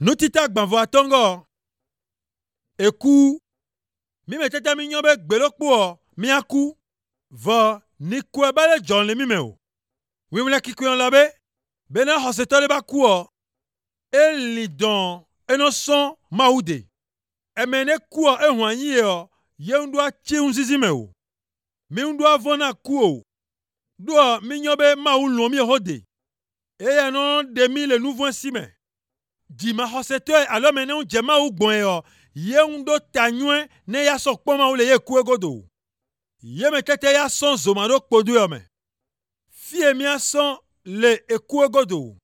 Nutita gbanvo atongo. Eku. Mi metete mi nyobe gbelokpo mi aku. Va ni kwe bale John le mi me o. Wimle kikuyon labe. Bena hosetole ba kuo. Eli don eno son maude. Emene kuo ehwanyi yo. Ye undwa chi unzizi me o. Mi undwa vona kuo. Dua mi nyobe ma ulon mi hode. Eya non de mi le nouveau sime. Di ma hosetole alo mene un jema u gbon yo. Ye undo tanywe ne ya so kpoma ule ye kue godo. Ye me tete ya son zomano kpodu yo me. Fie mi a son le ekue godo.